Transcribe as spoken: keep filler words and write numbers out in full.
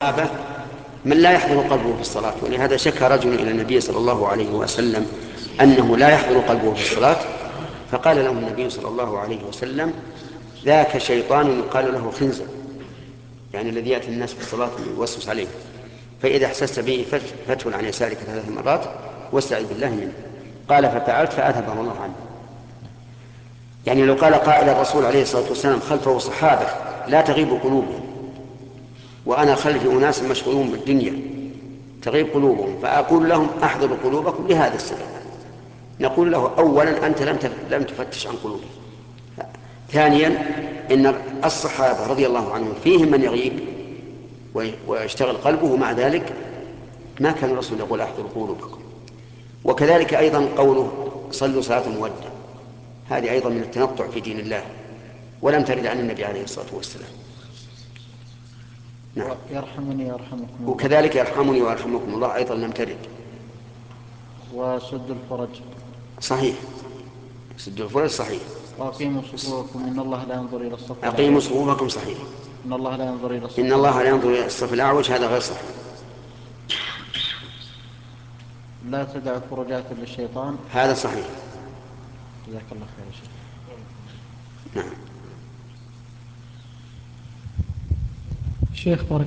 الصحابة من لا يحضر قلبه في الصلاة، ولهذا شكى رجل إلى النبي صلى الله عليه وسلم أنه لا يحضر قلبه في الصلاة، فقال له النبي صلى الله عليه وسلم: ذاك شيطان يقال له خنزر، يعني الذي يأتي الناس في الصلاة ويوسوس عليه، فإذا احسست به فادخل عن يسارك ثلاث مرات واستعذ بالله منه. قال: ففعلت فأذهبه الله عنه. يعني لو قال قائل الرسول عليه الصلاة والسلام خلفه صحابة لا تغيب قلوبهم، وأنا خلفي أناس مشغولون بالدنيا تغيب قلوبهم، فأقول لهم أحضروا قلوبكم لهذا السبب، نقول له: أولا أنت لم لم تفتش عن قلوبهم. ثانيا إن الصحابة رضي الله عنهم فيهم من يغيب ويشتغل قلبه، ومع ذلك ما كان الرسول يقول أحضروا قلوبكم. وكذلك أيضا قوله صلوا صلاة مودع، هذه أيضا من التنطع في دين الله، ولم ترد عن النبي عليه الصلاة والسلام. نعم. يرحمني يرحمكم الله. وكذلك يرحمني ويرحمكم الله أيضا لم ترد. وسد الفرج صحيح، سد الفرج صحيح. وأقيموا صفوفكم إن الله لا ينظر إلى الصف أقيموا الأعوج. صفوفكم صحيح. إن الله لا ينظر إلى إن الصف الله لا الأعوج. ينظر إلى الصف الأعوج، هذا غير صحيح. لا تدع فرجات للشيطان، هذا صحيح. جزاك الله خير يا شيخ. نعم. شيخ بارك